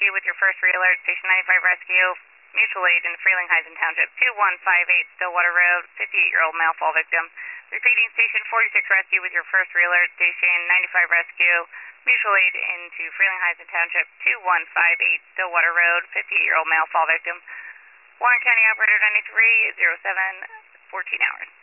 Rescue with your first re-alert. Station 95 Rescue, mutual aid in Frelinghuysen Township, 2158 Stillwater Road, 58-year-old male fall victim. Repeating, Station 46 Rescue with your first re-alert. Station 95 Rescue, mutual aid into Frelinghuysen Township, 2158 Stillwater Road, 58-year-old male fall victim. Warren County Operator 93, 07, 14 hours.